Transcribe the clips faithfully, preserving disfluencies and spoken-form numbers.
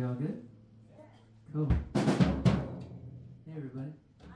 we all good? Cool. Hey, everybody.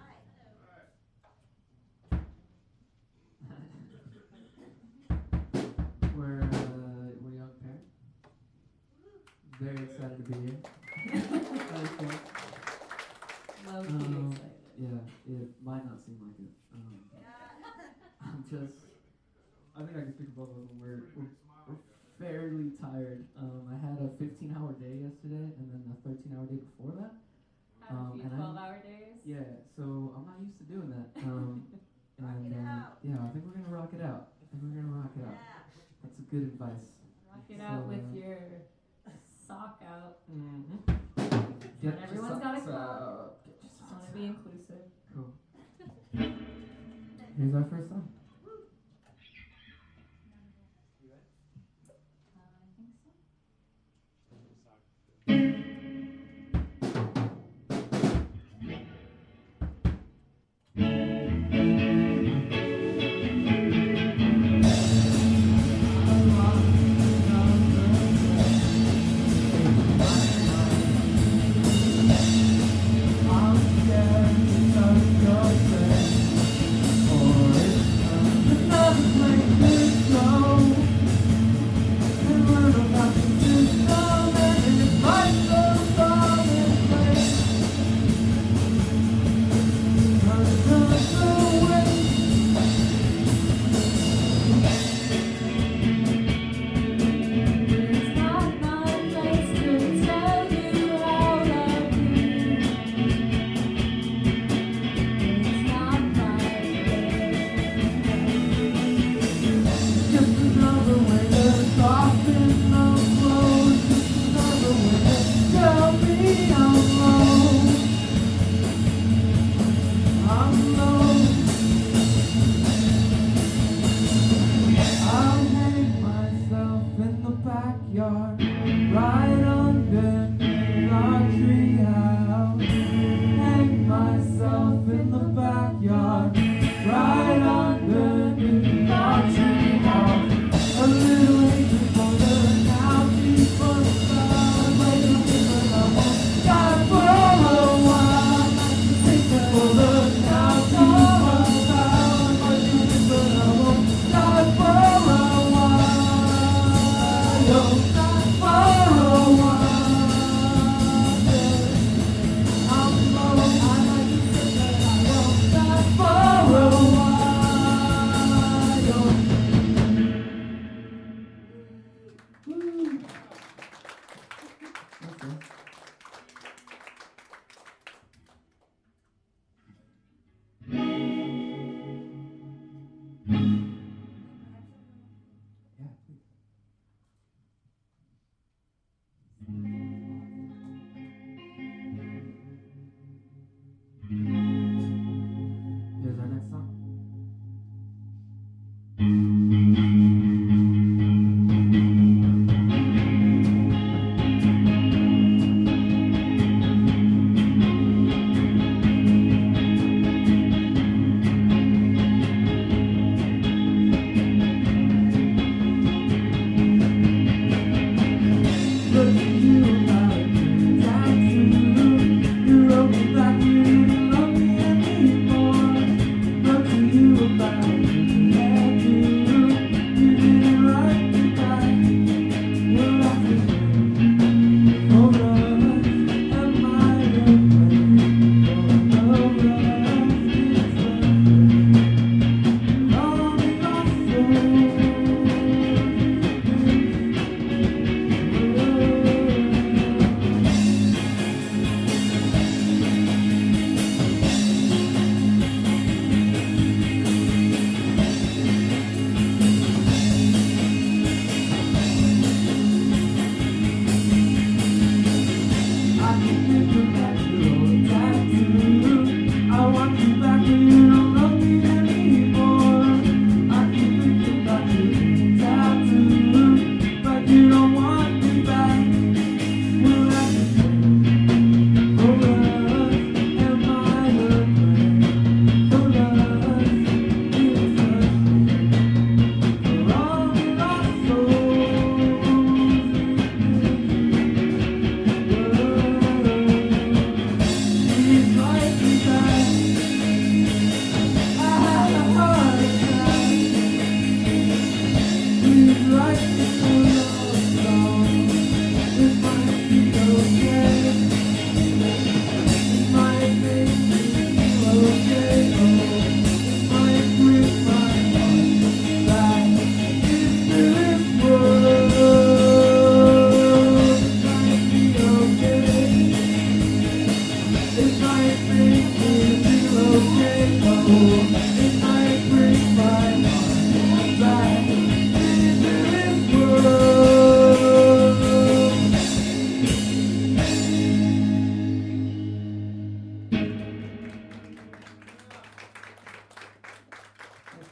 we're, uh, we're young parents. Very excited to be here. That is cool. Low-key Um, excited. Yeah, it might not seem like it. Um, I'm just, I think I can speak for both of them. We're, we're, we're fairly tired. Um, I had a fifteen hour day yesterday and then a thirteen hour day before that. Have Um, a few and twelve I'm- hour days. Yeah, so I'm not used to doing that. Um, and uh, yeah, I think we're gonna rock it out. I think we're gonna rock it out. That's a good advice. Rock it out So, with uh, your sock out. Mm-hmm. Not everyone's got a clock. clock. Just want to be inclusive. Cool. Here's our first song. Uh, I think so. I'm scared to touch your face, or it's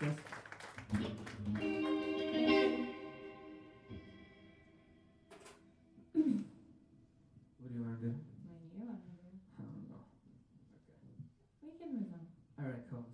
guys. What do you want to do? What do you want to do? I don't know. We can move on. All right, cool.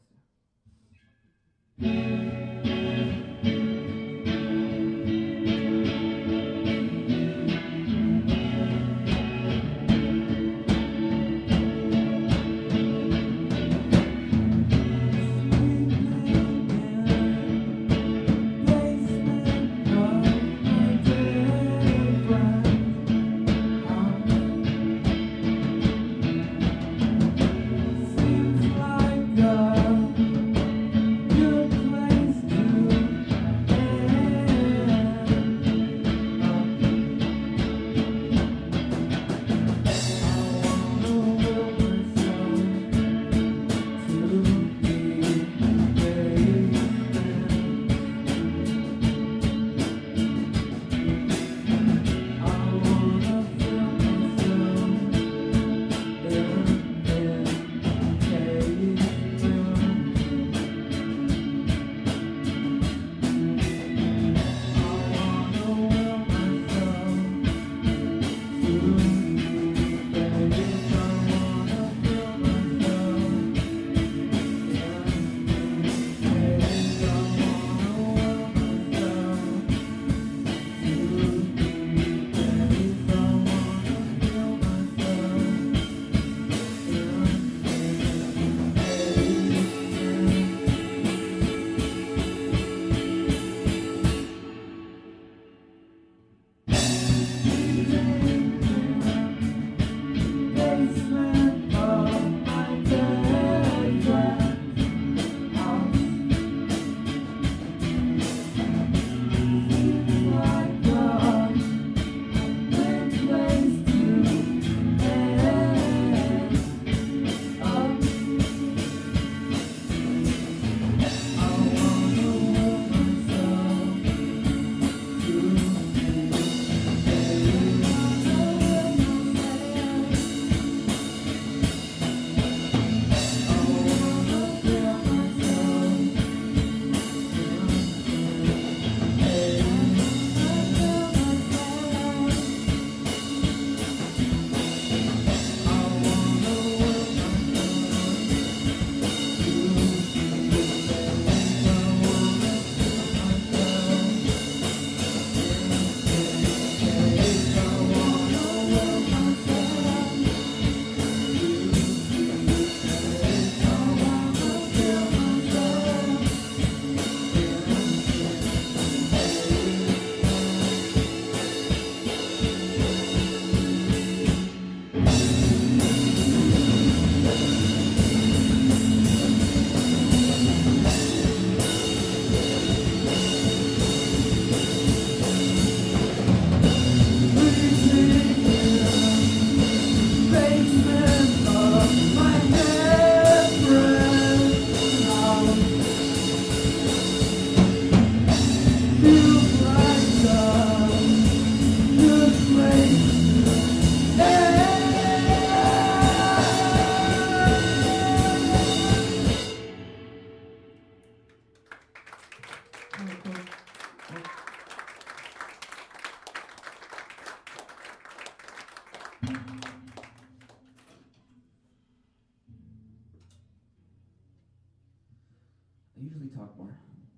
I usually talk more,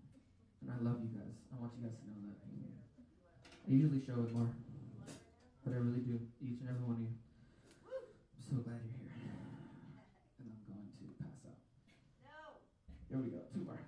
and I love you guys. I want you guys to know that. I usually show it more, but I really do, each and every one of you. I'm so glad you're here, and I'm going to pass out. No. Here we go, two more.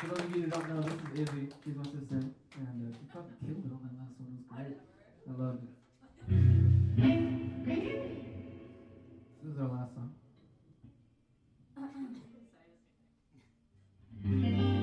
For those of you who don't know, this is Izzy. She's my sister. And uh, she fucking killed it on that last one. It was great. I loved it. This is our last song. Do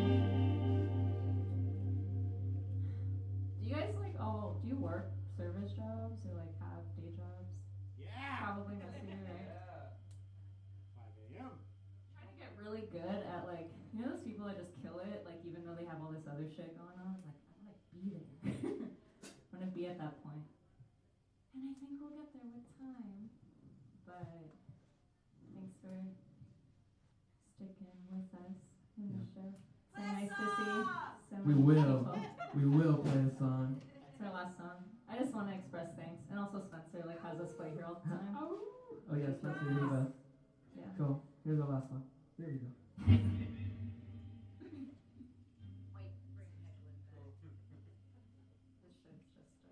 you guys like all, do you work service jobs or like have day jobs? Yeah. Probably most of you, right? Yeah. five a.m. Trying to get really good at like, you know those people that just kill it, like even though they have all this other shit going on? Like, I want to be there. I want to be at that point. And I think we'll get there with time. But thanks for sticking with us in the show. So nice to see so We many will. people. We will play a song. It's our last song. I just want to express thanks. And also Spencer like has us play here all the time. Oh, yes, that's really best. Yeah. Cool. Here's our last one. Here we go. This shit's just, uh,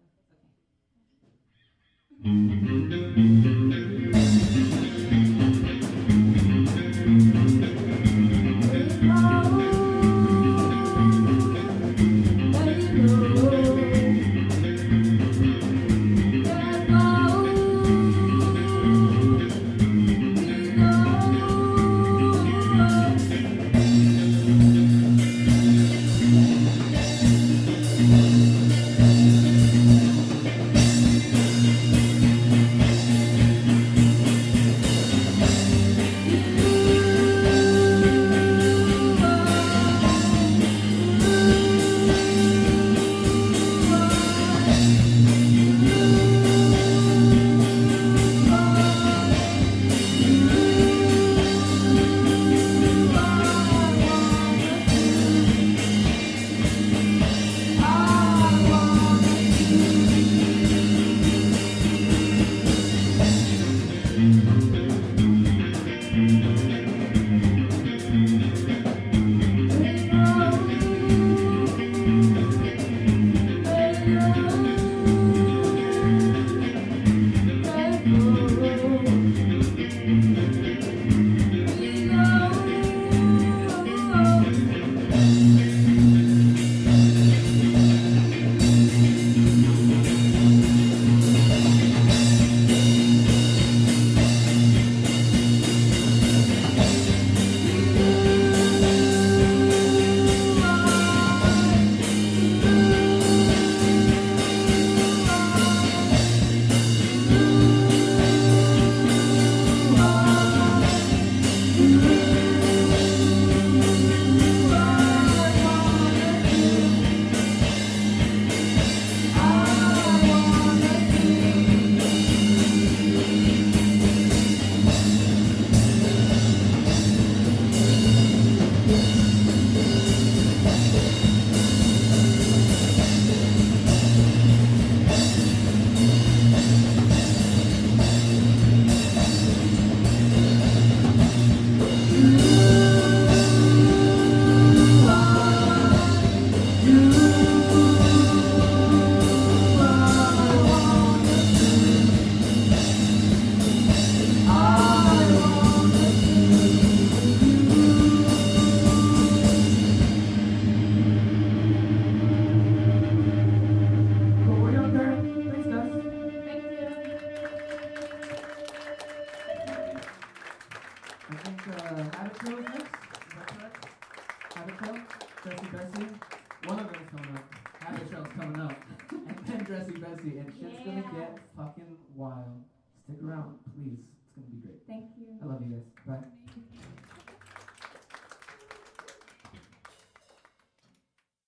Dressy Bessie, and shit's gonna get fucking wild. Stick around, please. It's gonna be great. Thank you. I love you guys. Bye.